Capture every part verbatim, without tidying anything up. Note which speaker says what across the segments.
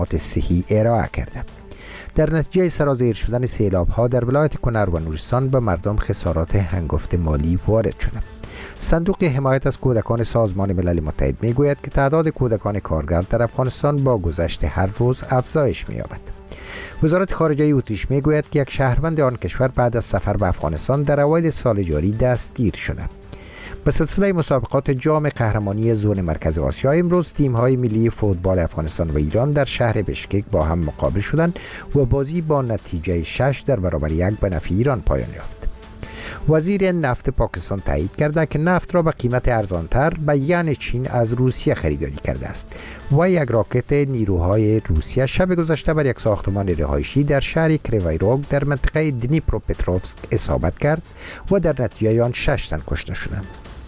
Speaker 1: صحی ارائه کرده. در نتیجه سرازیر شدن سیلاب ها در ولایت کنر و نورستان به مردم خسارات هنگفت مالی وارد شده. صندوق حمایت از کودکان سازمان ملل متحد می گوید که تعداد کودکان کارگر در افغانستان با گذشت هر روز افزایش می یابد. وزارت خارجه اتریش می گوید که یک شهروند آن کشور بعد از سفر به افغانستان در اوایل سال جاری دستگیر شده. به سلسله مسابقات جام قهرمانی زون مرکز آسیا امروز تیم‌های ملی فوتبال افغانستان و ایران در شهر بشکک با هم مقابل شدند و بازی با نتیجه شش در برابر یک به نفع ایران پایان یافت. وزیر نفت پاکستان تایید کرده که نفت را به قیمت ارزانتر به ین چین از روسیه خریداری کرده است و یک راکت نیروهای روسیه شب گذشته بر یک ساختمان رهایشی در شهر کریوایروگ در منطقه دنیپروپتروفسک اصابت کرد و در نتیجه آن شش تن کشته شدند.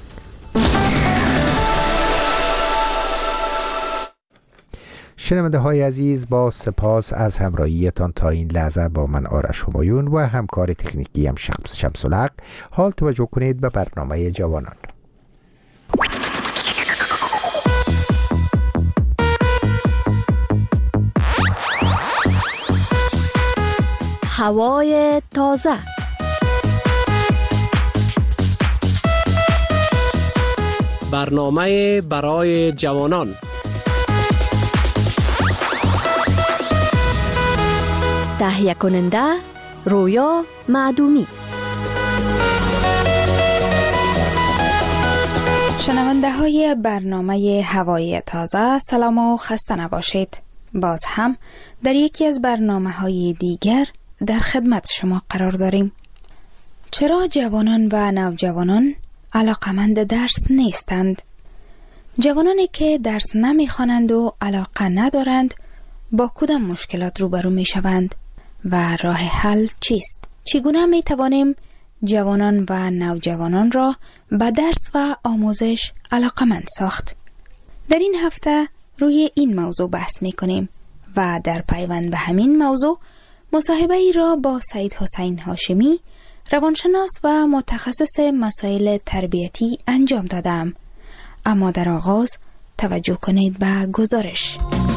Speaker 1: شنونده های عزیز، با سپاس از همراهیتان تا این لحظه با من آرش همایون و همکار تکنیکی هم شمس شمس الحق. حال توجه کنید به برنامه جوانان.
Speaker 2: هوای تازه،
Speaker 3: برنامه برای جوانان،
Speaker 2: تهیه کننده رویا معدومی.
Speaker 4: شنونده های برنامه هوای تازه، سلام و خسته نباشید. باز هم در یکی از برنامه های دیگر در خدمت شما قرار داریم. چرا جوانان و نوجوانان علاقمند درس نیستند؟ جوانانی که درس نمیخوانند و علاقه ندارند با کدام مشکلات روبرو می شوند و راه حل چیست؟ چگونه می توانیم جوانان و نوجوانان را به درس و آموزش علاقمند ساخت؟ در این هفته روی این موضوع بحث می کنیم و در پیوند به همین موضوع مصاحبه ای را با سید حسین هاشمی، روانشناس و متخصص مسائل تربیتی انجام دادم. اما در آغاز توجه کنید به گزارش.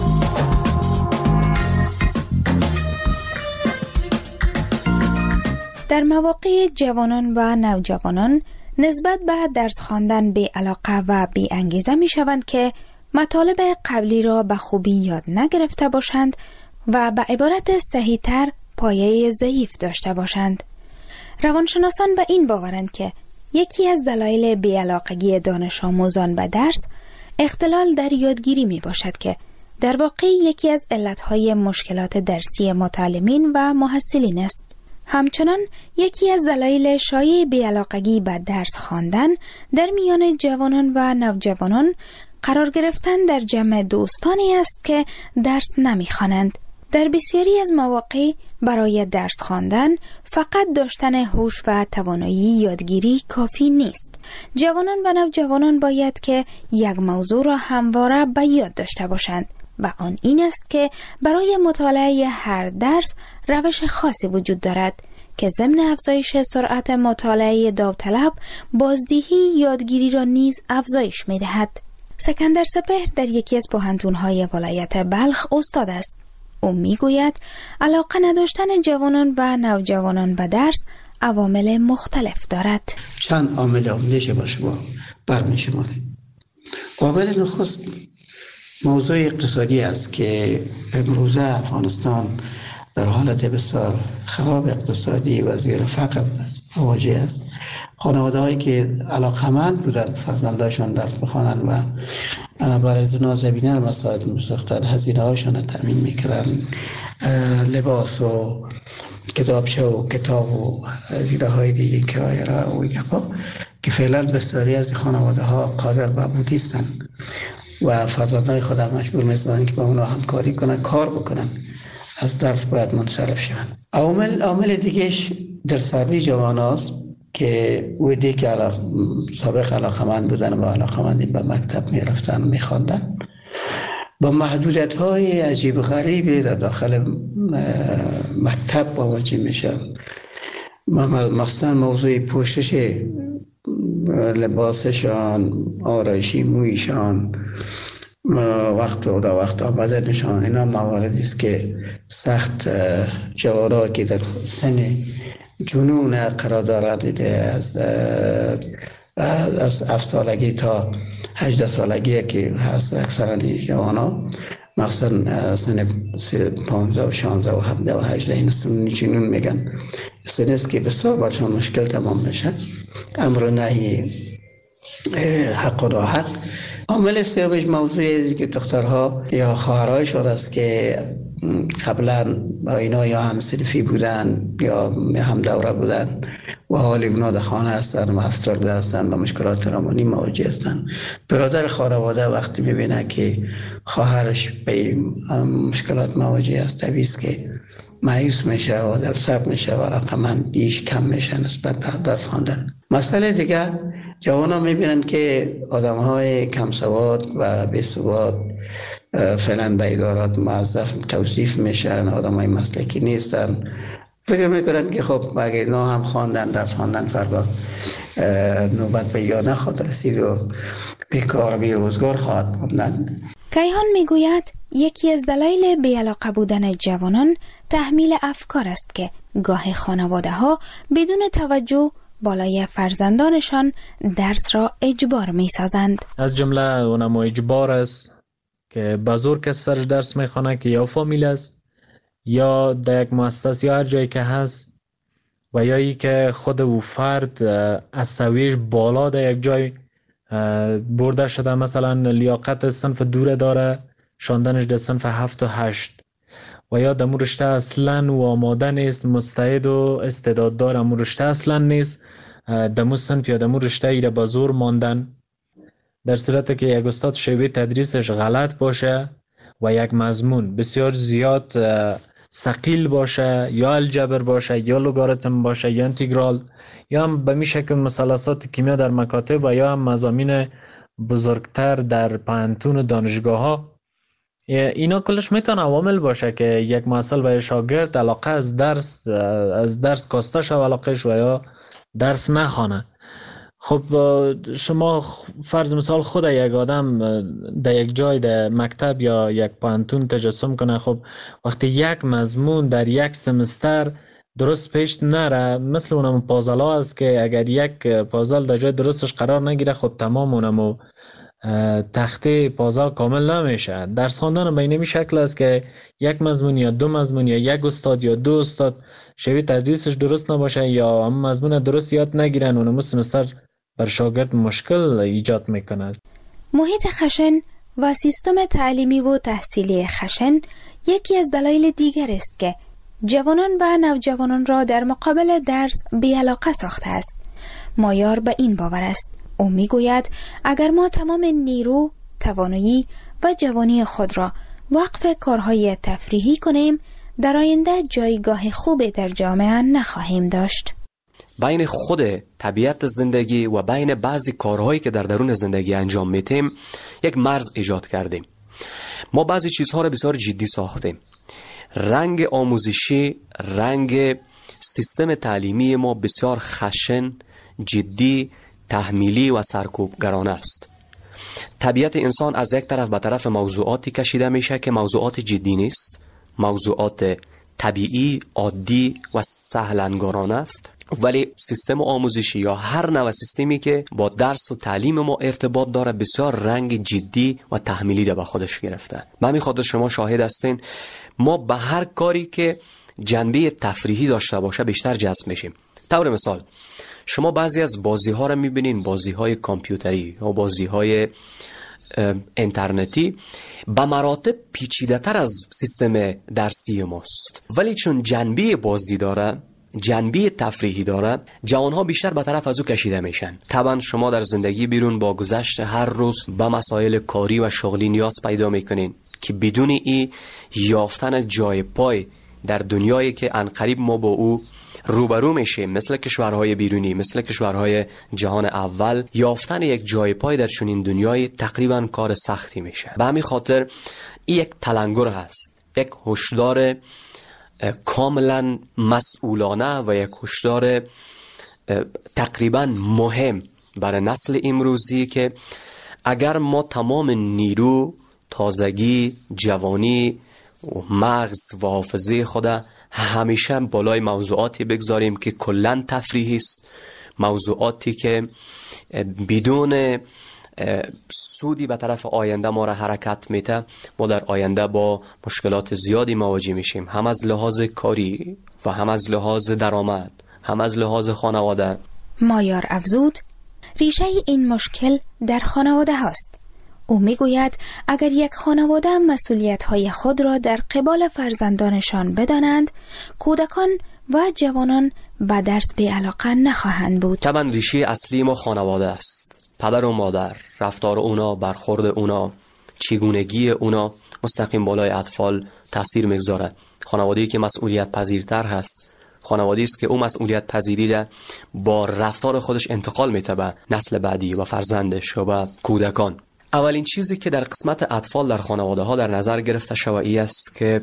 Speaker 4: در مواقع جوانان و نوجوانان نسبت به درس خواندن بی علاقه و بی انگیزه می شوند که مطالب قبلی را به خوبی یاد نگرفته باشند و به عبارت صحیح تر پایه ضعیف داشته باشند. روانشناسان به این باورند که یکی از دلایل بی‌علاقگی دانش آموزان به درس اختلال در یادگیری می باشد که در واقع یکی از علتهای مشکلات درسی متعلمین و محصلین است. همچنان یکی از دلایل شایع بی‌علاقگی به درس خواندن در میان جوانان و نوجوانان قرار گرفتن در جمع دوستانی است که درس نمی‌خوانند. در بسیاری از مواقع برای درس خواندن فقط داشتن هوش و توانایی یادگیری کافی نیست. جوانان و نوجوانان باید که یک موضوع را همواره به یاد داشته باشند و آن این است که برای مطالعه هر درس روش خاصی وجود دارد که ضمن افزایش سرعت مطالعه داوطلب بازدهی یادگیری را نیز افزایش می‌دهد. سکندر سپهر در یکی از پوهنتون‌های ولایت بلخ استاد است. او میگوید علاقه نداشتن جوانان و نوجوانان به درس عوامل مختلف دارد.
Speaker 5: چند عامل میشه باشه با برمی‌شمارد. عامل نخست موضوع اقتصادی است که امروزه افغانستان در حالت بسیار خراب اقتصادی و زیر فقر مواجه است. خانواده هایی که علاقمند بودن فرزندانشان درس بخوانند و برای نازنینان مساعد می‌ساختند، هزینه هاشان را تامین می‌کردند، لباس و کتابچه و کتاب و هزینه های دیگه کرایه را و گپا که فعلا بسیاری از خانواده ها قادر به بود نیستند و فرزندان خود را مجبور می‌سازند که با اونها همکاری کنند، کار بکنند، از درس باید منصرف شوند. عامل عامل دیگهش در سردی جوان است که ویدی که علاق... سابق علاقمند بودن و علاقمندی به مکتب می رفتن می خواندن با محدودیت های عجیب غریبی در داخل مکتب مواجه می شد. مخصوصا موضوع پوشش لباسشان، آرایشی مویشان وقت و دا وقت آمده نشان، اینا مواردی است که سخت جوانان که در سن جنون قرار دارد، از از هفت سالگی تا هجده سالگی که هست اکثرا جوانان، مخصوصا سن پانزده و شانزده و هفده و هجده، این سن جنون میگن، سن است که بسیار برشان مشکل تمام میشه. امر و نهی، حق و ناحق. عامل سومش موضوعی که دخترها یا خواهرایشان است که قبلا با اینا یا هم صنفی بودن یا هم دوره بودن و حال اونا در خانه هستن و افسرده هستن و مشکلات روانی مواجه هستن. برادر خانواده وقتی میبینه که خواهرش به مشکلات مواجه است، طبیعی است که مایوس میشه و در صبر میشه و رقمندیش کم میشه نسبت به درس خواندن. مسئله دیگه، جوانان میبینن که آدم های کم سواد و بی سواد فعلا به ادارات موظف توصیف میشن، آدم های مسلکی نیستن. فکر میکنن که خب اگه اینا هم خواندن، درس خواندن، فردا نوبت به یا نخواهد رسید و بیکار بی روزگار خواهد موندن.
Speaker 4: کیهان میگوید یکی از دلایل بی‌علاقه بودن جوانان تحمیل افکار است که گاه خانواده ها بدون توجه بالای فرزندانشان درس را اجبار می سازند.
Speaker 3: از جمله اونم اجبار است که بزرگ کس سرش درس می خوانه که یا فامیل است یا در یک مؤسسه یا هر جایی که هست، و یا ای که خود او فرد از سویش بالا در یک جای برده شده، مثلا لیاقت صنف دوره داره، شاندنش در صنف هفت و هشت، و یا دمو رشته اصلا و آماده نیست، مستعد و استعداد داره، امو رشته اصلا نیست، دمو صنف یا دمو رشته ایره با زور ماندن، در صورت که یک استاد شیوه تدریسش غلط باشه و یک مضمون بسیار زیاد ثقیل باشه، یا الجبر باشه یا لوگاریتم باشه یا انتگرال، یا هم به می شکل مثلثات کیمیا در مکاتب و یا هم مضامین بزرگتر در پانتون و دانشگاه ها. اینا کلش میتونه عوامل باشه که یک مسئله و شاگرد علاقه از درس از درس کاسته شو علاقهش و یا درس نخوانه. خب شما فرض مثال خود یک آدم در یک جای در مکتب یا یک پانتون تجسم کنه، خب وقتی یک مضمون در یک سمستر درست پیش نره، مثل اونم پازلا است که اگر یک پازل در جای درستش قرار نگیره، خب تمام اونمو تخته پازل کامل نمیشه. درس خواندن به این شکل است که یک مضمون یا دو مضمون یا یک استاد یا دو استاد شیوه تدریسش درست نباشه یا هم مضمون درست یاد نگیرن، اونمو سمستر بر شاگرد مشکل ایجاد میکند.
Speaker 4: محیط خشن و سیستم تعلیمی و تحصیلی خشن یکی از دلایل دیگر است که جوانان و نوجوانان را در مقابل درس بی‌علاقه ساخته است. مایار به این باور است. او میگوید اگر ما تمام نیرو، توانایی و جوانی خود را وقف کارهای تفریحی کنیم، در آینده جایگاه خوبی در جامعه نخواهیم داشت.
Speaker 6: بین خود طبیعت زندگی و بین بعضی کارهایی که در درون زندگی انجام میتیم یک مرز ایجاد کردیم. ما بعضی چیزها را بسیار جدی ساختیم. رنگ آموزشی، رنگ سیستم تعلیمی ما بسیار خشن، جدی، تحمیلی و سرکوبگرانه است. طبیعت انسان از یک طرف به طرف موضوعاتی کشیده میشه که موضوعات جدی نیست، موضوعات طبیعی، عادی و سهلنگارانه است، ولی سیستم آموزشی یا هر نوع سیستمی که با درس و تعلیم ما ارتباط داره بسیار رنگ جدی و تحمیلی را به خودش گرفته. به همین خاطر شما شاهد هستین ما به هر کاری که جنبه تفریحی داشته باشه بیشتر جذب میشیم. طور مثال شما بعضی از بازی ها را میبینین، بازی های کامپیوتری یا بازی های اینترنتی به مراتب پیچیده تر از سیستم درسی ماست، ولی چون جنبه بازی داره، جنبه تفریحی داره، جوانها بیشتر به طرف از او کشیده میشن. طبعا شما در زندگی بیرون با گذشت هر روز به مسائل کاری و شغلی نیاز پیدا میکنین که بدون ای یافتن جای پای در دنیایی که عنقریب ما با او روبرو میشه، مثل کشورهای بیرونی، مثل کشورهای جهان اول، یافتن یک جای پای در چنین دنیای تقریبا کار سختی میشه. به همین خاطر این یک تلنگر هست، یک هشدار کاملا مسئولانه و یک هشدار تقریبا مهم برای نسل امروزی که اگر ما تمام نیرو تازگی، جوانی و مغز و حافظه خود همیشه بالای موضوعاتی بگذاریم که کلن تفریحی است، موضوعاتی که بدون سودی به طرف آینده ما را حرکت میته. ما در آینده با مشکلات زیادی مواجه میشیم، هم از لحاظ کاری و هم از لحاظ درآمد، هم از لحاظ خانواده.
Speaker 4: مایار افزود ریشه این مشکل در خانواده هاست. او میگوید اگر یک خانواده مسئولیت‌های خود را در قبال فرزندانشان بدانند، کودکان و جوانان به درس بی‌علاقه نخواهند بود.
Speaker 6: طبعا ریشه اصلی ما خانواده است. پدر و مادر، رفتار اونا، برخورد اونا، چگونگی اونا مستقیم بالای اطفال تاثیر میگذاره. خانواده‌ای که مسئولیت پذیرتر هست، خانواده‌ای است که او مسئولیت پذیری را با رفتار خودش انتقال میده به نسل بعدی و فرزندش و به کودکان. اولین چیزی که در قسمت اطفال در خانواده ها در نظر گرفته شوی است که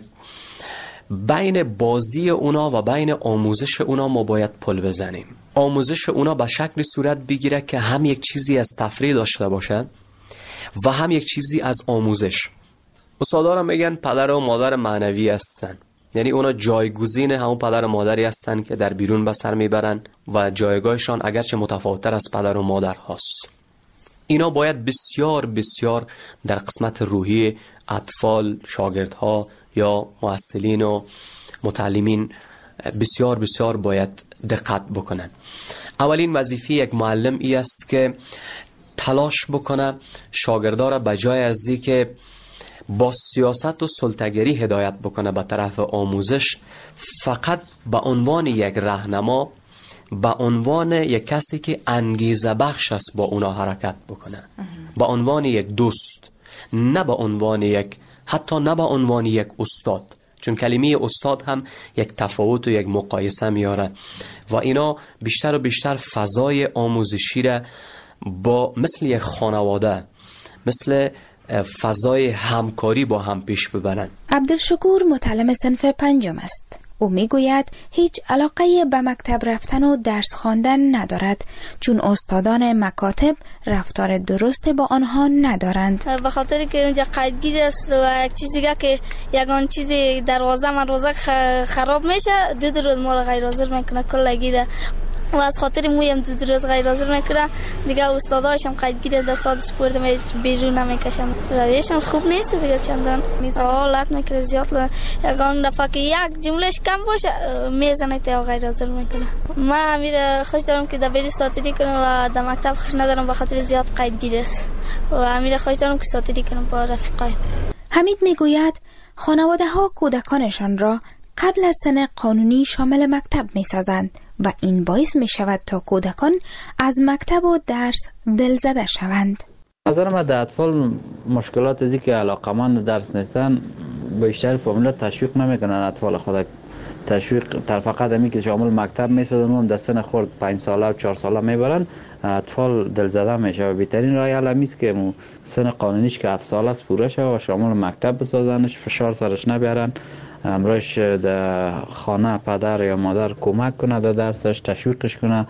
Speaker 6: بین بازی اونا و بین آموزش اونا ما باید پل بزنیم. آموزش اونا به شکل صورت بگیره که هم یک چیزی از تفریح داشته باشه و هم یک چیزی از آموزش. استادارم میگن پدر و مادر معنوی هستن، یعنی اونا جایگزین همون پدر و مادری هستن که در بیرون به سر میبرن و جایگاهشان اگرچه متفاوت‌تر از پدر و مادر هست. اینا باید بسیار بسیار در قسمت روحی اطفال، شاگردها یا محصلین و متعلمین بسیار بسیار باید دقت بکنن. اولین وظیفه یک معلم ای است که تلاش بکنه شاگردا را به جای از اینکه با سیاست و سلطه‌گری هدایت بکنه به طرف آموزش، فقط به عنوان یک راهنما، به عنوان یک کسی که انگیزه بخش است با اونا حرکت بکنه، به عنوان یک دوست، نه به عنوان یک، حتی نه به عنوان یک استاد، چون کلمه استاد هم یک تفاوت و یک مقایسه میاره و اینا بیشتر و بیشتر فضای آموزشی را با مثل یک خانواده، مثل فضای همکاری با هم پیش ببرن.
Speaker 4: عبدالشکور متعلم صنف پنجم است. او میگوید هیچ علاقه به مکتب رفتن و درس خواندن ندارد، چون استادان مکاتب رفتار درست با آنها ندارند.
Speaker 7: به خاطر که اونجا قیدگیر است و یک چیزی که یگان چیزی دروازه من روزه خراب میشه، دو روز ما را غیر حاضر میکنه کلا گیره و از خاطر مویم دو روز غیر حاضر میکنه دیگه. استاداش هم قیدگیر دستات سپورت می بیرون نمیکشم. رویشم خوب نیست دیگه، چندان حالت میکنه زیاد. یگان دفعه که یک جملهش کم باشه میزنه تا غیر حاضر میکنه. من امیر خوش دارم که دبیری ساتری کنم و در مکتب خوش ندارم به خاطر زیاد قیدگیر است و امیر خوش دارم که ساتری کنم با رفیقای.
Speaker 4: حمید میگوید خانواده ها کودکانشان را قبل از سن قانونی شامل مکتب میسازند و این باعث می شود تا کودکان از مکتب و درس دلزده شوند.
Speaker 8: نظر من در اطفال مشکلات ازی که علاقمند درس نیستن بیشتر فامیلا تشویق نمیکنن اطفال خود. تشویق تر فقط همی که شامل مکتب میسازن و در سن خورد پنج ساله و چهار ساله میبرن، اطفال دلزده میشه و بهترین راه حل همیست که سن قانونیش که هفت ساله است پوره شود و شامل مکتب بسازنش، فشار سرش نبیارن، امروش در خانه پدر یا مادر کمک کنه در درسش، تشویقش کنه،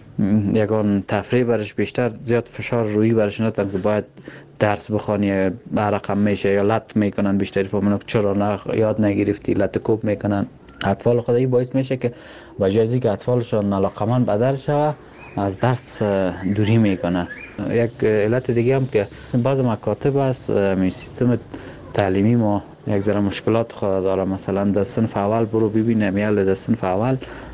Speaker 8: یگان تفریح برش بیشتر، زیاد فشار روی برش ندن که باید درس بخوانی برقم میشه یا لط میکنن. بیشتری فهمونو چرا نه یاد نگرفتی، لط کوب میکنن. اطفال خودی باعث میشه که وجازی که اطفالشون علاقمند به درس شوه از درس دوری میکنه. یک علت دیگه هم که بعض مکاتب است می سیستم تعلیمی ما یک ذره مشکلات خود داره. مثلا در صنف اول برو ببینم یا در صنف اول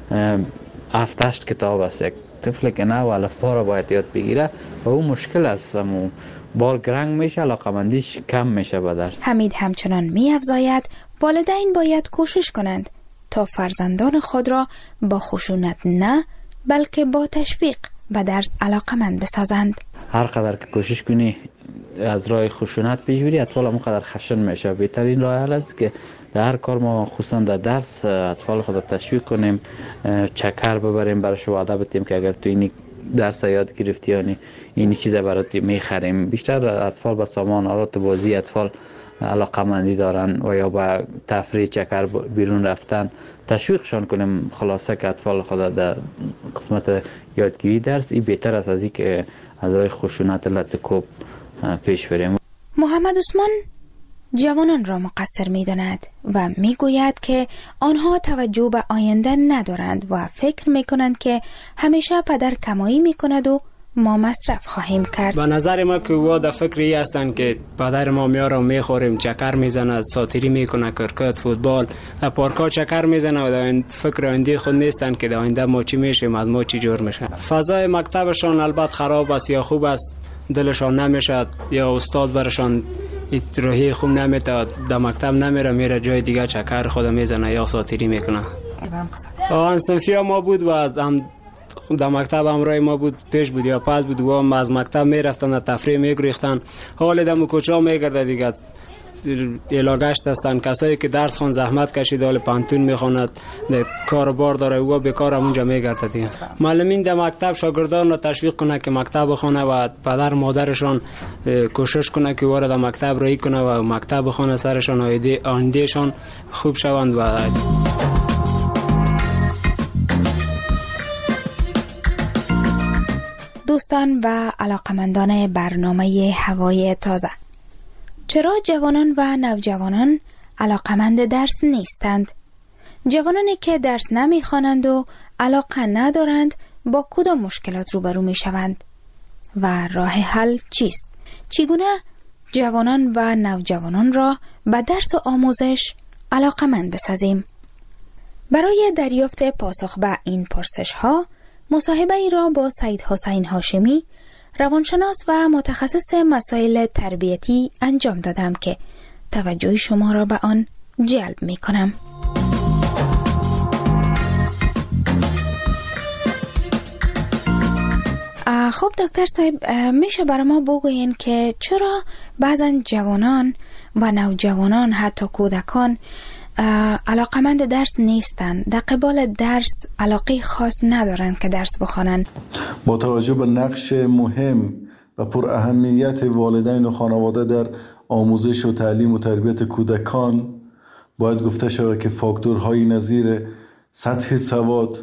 Speaker 8: هفت هشت کتاب است. یک طفل که نه و الفبا را باید یاد بگیره و اون مشکل است، بال گرنگ میشه، علاقمندیش کم میشه به درس.
Speaker 4: حمید همچنان می‌افزاید والدین باید کوشش کنند تا فرزندان خود را با خشونت نه بلکه با تشویق به درس علاقمند بسازند.
Speaker 8: هر قدر که کوشش کنی از راه خشونت پیش بری، اطفال هم قدر خشن میشه. بهترین راه حل است که در هر کار ما خصوصا در درس اطفال خود تشویق کنیم، چکر ببریم برش وعده بدیم که اگر تو این درس یاد گرفتی یعنی این چیزا برات میخریم. بیشتر اطفال با سامان آلات بازی اطفال علاقمندی دارن و یا با تفریح چکر بیرون رفتن تشویقشان کنیم. خلاصه که اطفال خود در قسمت یادگیری درس این بهتر است از این که از راه خشونت لط کوب پیش بریم.
Speaker 4: محمد عثمان جوانان را مقصر می داند و می گوید که آنها توجه به آینده ندارند و فکر می کنند که همیشه پدر کمایی می کند و ما مصرف خواهیم کرد.
Speaker 9: به نظر ما که وا در فکر ای هستند که پدر ما میاره و میخوریم، چکر میزنه، ساتیری میکنه، کرکت، فوتبال، در پارکا چکر میزنه و در فکر آینده خود نیستند که در آینده ما چی میشیم، از ما چی جور میشه. فضای مکتبشان البته خراب است یا خوب است، دلشان نمیشد یا استاد برشان روحی خوب نمیده، در مکتب نمیره، میره جای دیگه چکر خود میزنه یا ساتیری میکنه. آن صنفی ما بود و هم در مکتب همراه ما بود، پیش بود یا پس بود و هم از مکتب میرفتن تفریح میگریختن. حال دم کوچا میگرده دیگه ایلاگشت هستن، کسایی که درس خون زحمت کشید حال پانتون میخواند، کار بار داره و بیکار اونجا میگرده دیگه. معلمین در مکتب شاگردان را تشویق کنه که مکتب بخونه و پدر مادرشان کوشش کنه که وارد مکتب رایی کنه و مکتب بخونه، سرشان آیندهشان خوب شوند. و
Speaker 4: دوستان و علاقمندان برنامه هوای تازه، چرا جوانان و نوجوانان علاقمند درس نیستند؟ جوانانی که درس نمیخوانند و علاقه ندارند با کدام مشکلات روبرو می شوند و راه حل چیست؟ چگونه جوانان و نوجوانان را به درس و آموزش علاقمند بسازیم؟ برای دریافت پاسخ به این پرسش ها مصاحبه ای را با سید حسین هاشمی، روانشناس و متخصص مسائل تربیتی انجام دادم که توجه شما را به آن جلب می کنم. خب دکتر صاحب، میشه برای ما بگوین که چرا بعضا جوانان و نوجوانان حتی کودکان علاقمند درس نیستند، در قبال درس علاقه خاص ندارند که درس بخوانند؟
Speaker 10: با توجه به نقش مهم و پر اهمیت والدین و خانواده در آموزش و تعلیم و تربیت کودکان، باید گفته شود که فاکتورهای نظیر سطح سواد،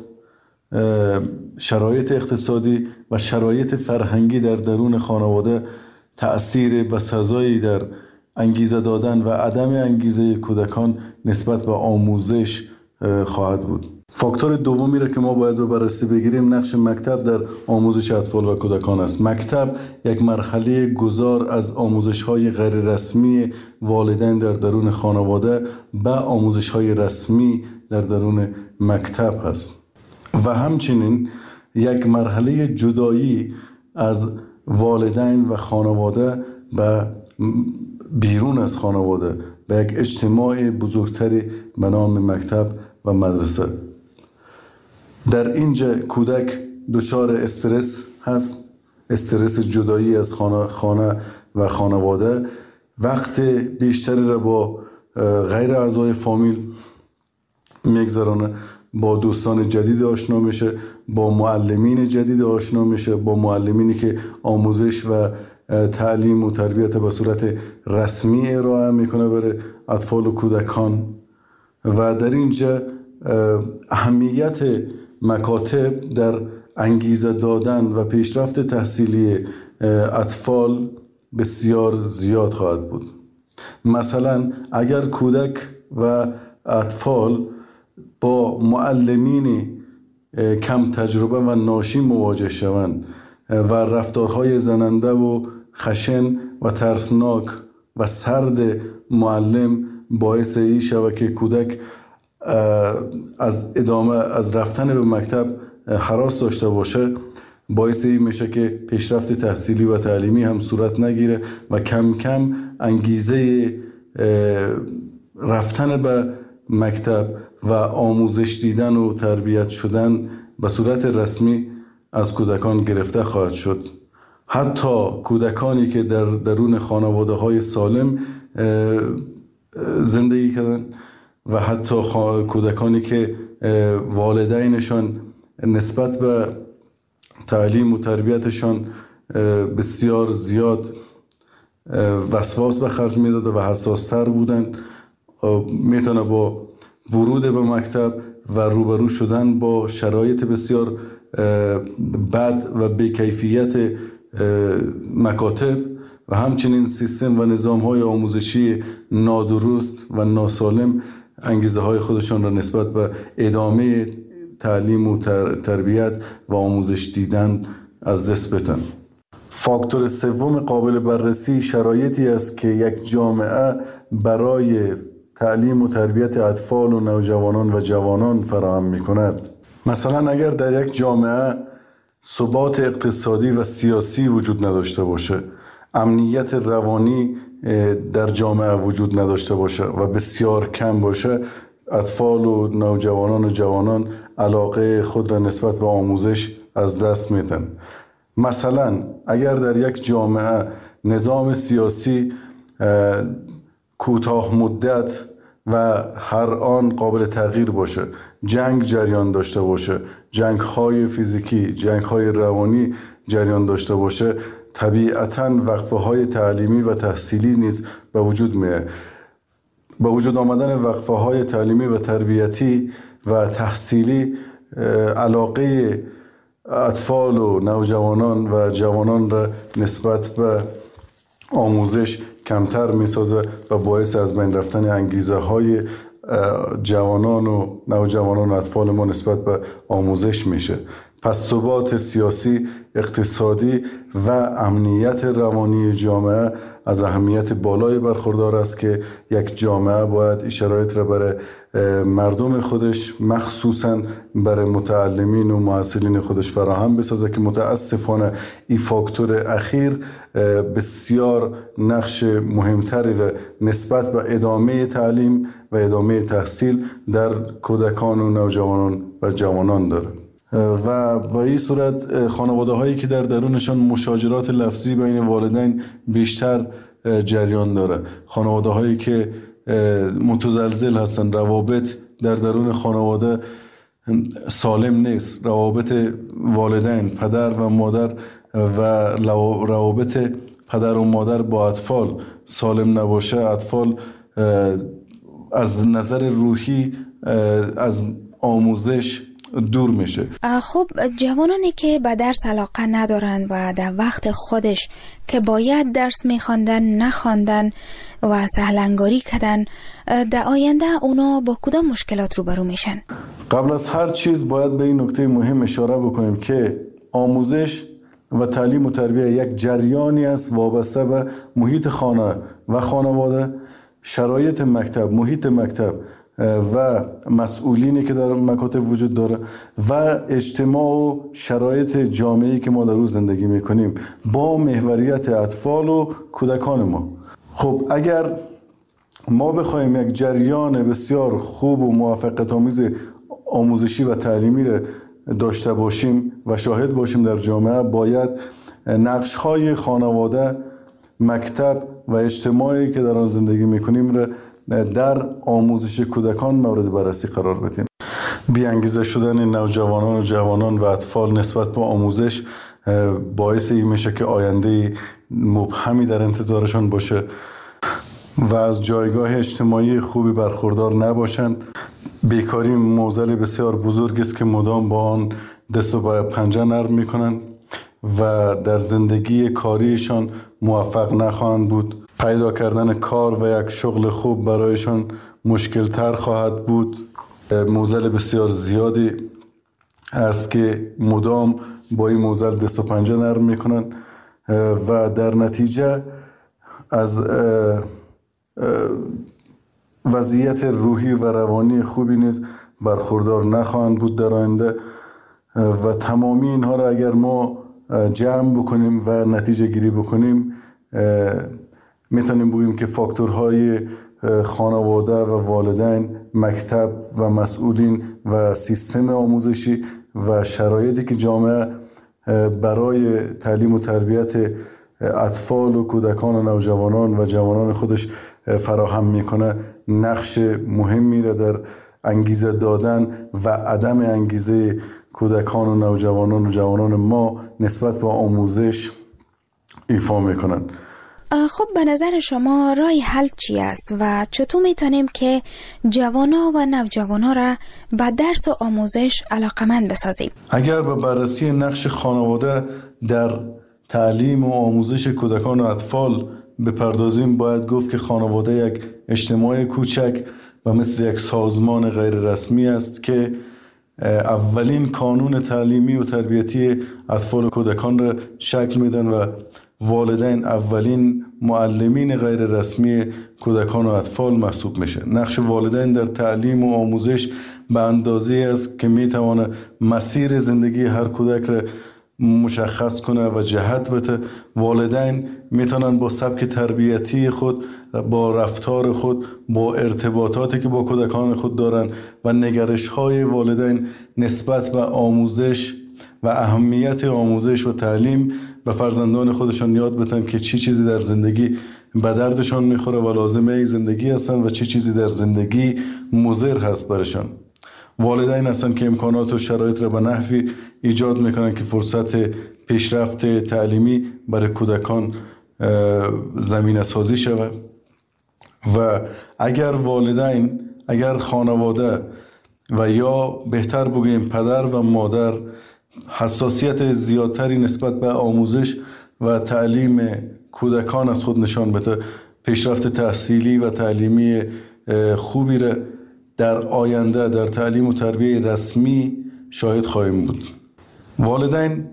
Speaker 10: شرایط اقتصادی و شرایط فرهنگی در درون خانواده تأثیر بسزایی در انگیزه دادن و عدم انگیزه کودکان نسبت به آموزش خواهد بود. فاکتور دومی را که ما باید به بررسی بگیریم نقش مکتب در آموزش اطفال و کودکان است. مکتب یک مرحله گذار از آموزش‌های غیر رسمی والدین در درون خانواده به آموزش‌های رسمی در درون مکتب است و همچنین یک مرحله جدایی از والدین و خانواده به بیرون از خانواده به یک اجتماع بزرگتری به نام مکتب و مدرسه. در اینجا کودک دچار استرس هست، استرس جدایی از خانه, خانه و خانواده، وقت بیشتری را با غیر اعضای فامیل میگذرانه، با دوستان جدید آشنا میشه، با معلمین جدید آشنا میشه، با معلمینی که آموزش و تعلیم و تربیت به صورت رسمی ارائه میکنه برای اطفال و کودکان. و در اینجا اهمیت مکاتب در انگیزه دادن و پیشرفت تحصیلی اطفال بسیار زیاد خواهد بود. مثلا اگر کودک و اطفال با معلمین کم تجربه و ناشی مواجه شوند و رفتارهای زننده و خشن و ترسناک و سرد معلم باعث ای شود که کودک از ادامه از رفتن به مکتب هراس داشته باشه، باعث این میشه که پیشرفت تحصیلی و تعلیمی هم صورت نگیره و کم کم انگیزه رفتن به مکتب و آموزش دیدن و تربیت شدن به صورت رسمی از کودکان گرفته خواهد شد. حتی کودکانی که در درون خانواده های سالم زندگی کردن و حتی کودکانی که والدینشان نسبت به تعلیم و تربیتشان بسیار زیاد وسواس به خرج میداده و حساستر بودند، میتونه با ورود به مکتب و روبرو شدن با شرایط بسیار بد و بیکیفیت مکاتب و همچنین سیستم و نظام‌های آموزشی نادرست و ناسالم انگیزه های خودشان را نسبت به ادامه تعلیم و تربیت و آموزش دیدن از دست بدن. فاکتور سوم قابل بررسی شرایطی است که یک جامعه برای تعلیم و تربیت اطفال و نوجوانان و جوانان فراهم می کند. مثلا اگر در یک جامعه ثبات اقتصادی و سیاسی وجود نداشته باشه، امنیت روانی در جامعه وجود نداشته باشه و بسیار کم باشه، اطفال و نوجوانان و جوانان علاقه خود را نسبت به آموزش از دست میدن. مثلا اگر در یک جامعه نظام سیاسی کوتاه مدت و هر آن قابل تغییر باشه، جنگ جریان داشته باشه، جنگ های فیزیکی، جنگ های روانی جریان داشته باشه، طبیعتاً وقفه های تعلیمی و تحصیلی نیز به وجود میاد. با وجود آمدن وقفه های تعلیمی و تربیتی و تحصیلی، علاقه اطفال و نوجوانان و جوانان را نسبت به آموزش کمتر می سازه و باعث از بین رفتن انگیزه های جوانان و نوجوانان و اطفال ما نسبت به آموزش میشه. پس ثبات سیاسی، اقتصادی و امنیت روانی جامعه از اهمیت بالای برخوردار است که یک جامعه باید این شرایط را برای مردم خودش، مخصوصاً برای متعلمین و محصلین خودش فراهم بسازه که متاسفانه این فاکتور اخیر بسیار نقش مهمتری را نسبت به ادامه تعلیم و ادامه تحصیل در کودکان و نوجوانان و جوانان داره. و با این صورت خانواده هایی که در درونشان مشاجرات لفظی بین والدین بیشتر جریان داره، خانواده هایی که متزلزل هستن، روابط در درون خانواده سالم نیست، روابط والدین، پدر و مادر و روابط پدر و مادر با اطفال سالم نباشه، اطفال از نظر روحی از آموزش دور میشه.
Speaker 4: خب جوانانی که به درس علاقه ندارند و در وقت خودش که باید درس میخواندن نخواندن و سهلنگاری کردن، در آینده اونا با کدام مشکلات روبرو میشن؟
Speaker 10: قبل از هر چیز باید به این نکته مهم اشاره بکنیم که آموزش و تعلیم و تربیت یک جریانی است وابسته به محیط خانه و خانواده، شرایط مکتب، محیط مکتب و مسئولینی که در مکاتب وجود داره و اجتماع و شرایط جامعه‌ای که ما در روز زندگی میکنیم با محوریت اطفال و کودکان ما. خب اگر ما بخوایم یک جریان بسیار خوب و موفقیت آمیز آموزشی و تعلیمی را داشته باشیم و شاهد باشیم در جامعه، باید نقش‌های خانواده، مکتب و اجتماعی که در آن زندگی میکنیم را در آموزش کودکان مورد بررسی قرار بدیم. بی‌انگیزه شدن نوجوانان و جوانان و اطفال نسبت به آموزش باعث این میشه که آینده مبهمی در انتظارشان باشه و از جایگاه اجتماعی خوبی برخوردار نباشند. بیکاری معضل بسیار بزرگ است که مدام با آن دست و پنجه نرم میکنند و در زندگی کاریشان موفق نخواهند بود. پیدا کردن کار و یک شغل خوب برایشان مشکل تر خواهد بود. معضل بسیار زیادی است که مدام با این معضل دست و پنجه نرم میکنن و در نتیجه از وضعیت روحی و روانی خوبی نیز برخوردار نخواهند بود در آینده. و تمامی اینها را اگر ما جمع بکنیم و نتیجه گیری بکنیم، میتونیم بگیم که فاکتورهای خانواده و والدین، مکتب و مسئولین و سیستم آموزشی و شرایطی که جامعه برای تعلیم و تربیت اطفال و کودکان و نوجوانان و جوانان خودش فراهم میکنه نقش مهمی را در انگیزه دادن و عدم انگیزه کودکان و نوجوانان و جوانان ما نسبت به آموزش ایفا میکنن.
Speaker 4: خب به نظر شما راه حل چی است و چطور میتونیم که جوانا و نوجوانا را به درس و آموزش علاقمند بسازیم؟
Speaker 10: اگر به بررسی نقش خانواده در تعلیم و آموزش کودکان و اطفال بپردازیم، باید گفت که خانواده یک اجتماع کوچک و مثل یک سازمان غیر رسمی است که اولین کانون تعلیمی و تربیتی اطفال و کودکان را شکل میدن و والدین اولین معلمین غیر رسمی کودکان و اطفال محسوب میشه. نقش والدین در تعلیم و آموزش به اندازه است که میتونه مسیر زندگی هر کودک را مشخص کنه و جهت بده. والدین میتونن با سبک تربیتی خود، با رفتار خود، با ارتباطاتی که با کودکان خود دارن و نگرش های والدین نسبت به آموزش و اهمیت آموزش و تعلیم به فرزندان خودشان یاد بدن که چی چیزی در زندگی به دردشان میخوره و لازمه زندگی هستن و چی چیزی در زندگی مضر هست برشان. والدین هستن که امکانات و شرایط را به نحوی ایجاد میکنن که فرصت پیشرفت تعلیمی برای کودکان زمینه سازی شود و اگر والدین، اگر خانواده و یا بهتر بگیم پدر و مادر حساسیت زیادتری نسبت به آموزش و تعلیم کودکان از خود نشان بده، پیشرفت تحصیلی و تعلیمی خوبی را در آینده در تعلیم و تربیه رسمی شاهد خواهیم بود. والدین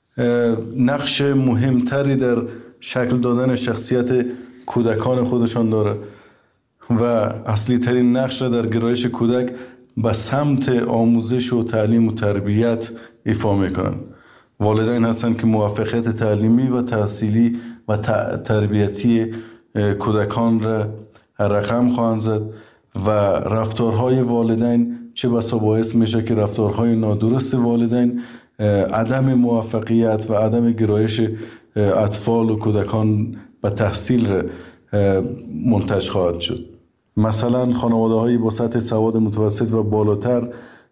Speaker 10: نقش مهمتری در شکل دادن شخصیت کودکان خودشان داره و اصلی ترین نقش را در گرایش کودک به سمت آموزش و تعلیم و تربیت ایفا میکنن. والدین هستند که موفقیت تعلیمی و تحصیلی و تربیتی کودکان را رقم خواهند زد و رفتارهای والدین چه بسا باعث میشه که رفتارهای نادرست والدین عدم موفقیت و عدم گرایش اطفال و کودکان به تحصیل را منتج خواهد شد. مثلا خانواده هایی با سطح سواد متوسط و بالاتر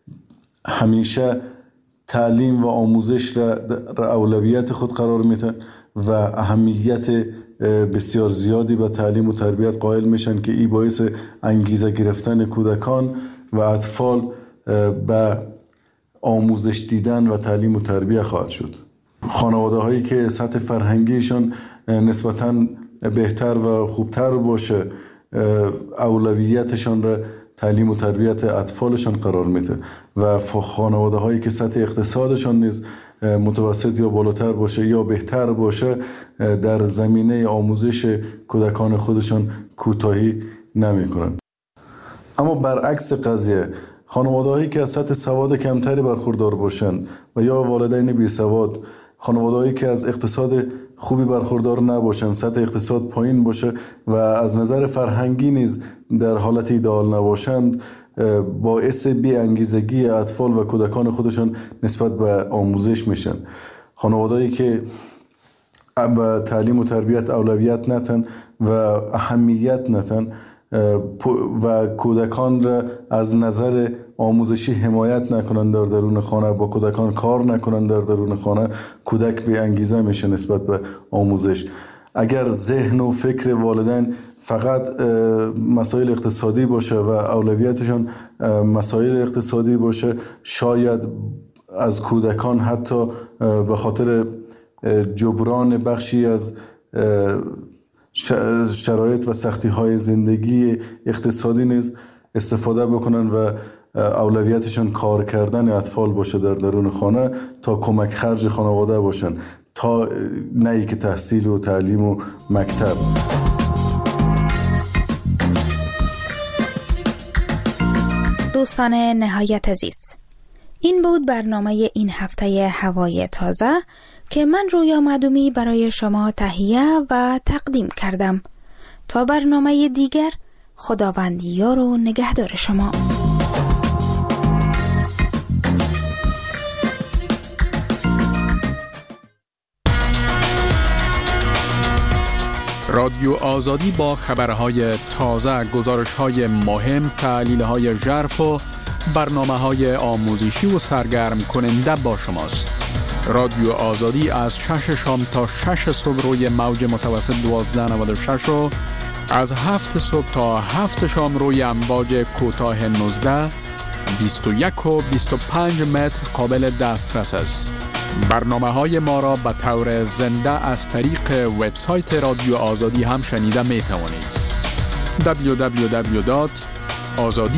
Speaker 10: همیشه تعلیم و آموزش را اولویت خود قرار میدن و اهمیت بسیار زیادی به تعلیم و تربیت قائل میشن که این باعث انگیزه گرفتن کودکان و اطفال به آموزش دیدن و تعلیم و تربیت خواهد شد. خانواده هایی که سطح فرهنگیشان نسبتاً بهتر و خوبتر باشه اولویتشان را تعلیم و تربیت اطفالشان قرار میده و خانواده هایی که سطح اقتصادشان نیز متوسط یا بالاتر باشه یا بهتر باشه در زمینه آموزش کودکان خودشان کوتاهی نمی کنند. اما برعکس قضیه خانواده هایی که از سطح سواد کمتری برخوردار باشند و یا والدین بی سواد، خانواده هایی که از اقتصاد خوبی برخوردار نباشند، سطح اقتصاد پایین باشه و از نظر فرهنگی نیز در حالت ایدئال نباشند، باعث بی انگیزگی اطفال و کودکان خودشان نسبت به آموزش میشن. خانواده‌ای که به تعلیم و تربیت اولویت نتن و اهمیت نتن و کودکان را از نظر آموزشی حمایت نکنند در درون خانه، با کودکان کار نکنند در درون خانه، کودک بی انگیزه میشه نسبت به آموزش. اگر ذهن و فکر والدین فقط مسائل اقتصادی باشه و اولویتشان مسائل اقتصادی باشه، شاید از کودکان حتی به خاطر جبران بخشی از شرایط و سختی های زندگی اقتصادی نیز استفاده بکنن و اولویتشان کار کردن اطفال باشه در درون خانه تا کمک خرج خانواده باشن، تا نه که تحصیل و تعلیم و مکتب.
Speaker 4: دوستان نهایت عزیز، این بود برنامه این هفته هوای تازه که من رویا معدومی برای شما تهیه و تقدیم کردم. تا برنامه دیگر، خداوند یار و نگهدار شما.
Speaker 11: رادیو آزادی با خبرهای تازه، گزارش‌های مهم، تحلیل‌های ژرف و برنامه‌های آموزشی و سرگرم کننده با شماست. رادیو آزادی از شش شام تا شش صبح روی موج متوسط دوازده نود و شش و از هفت صبح تا هفت شام روی امواج کوتاه نوزده، بیست و یک و بیست و پنج متر قابل دسترس است. برنامه های ما را به طور زنده از طریق وبسایت رادیو آزادی هم شنیده می توانید. دبلیو دبلیو دبلیو دات آزادی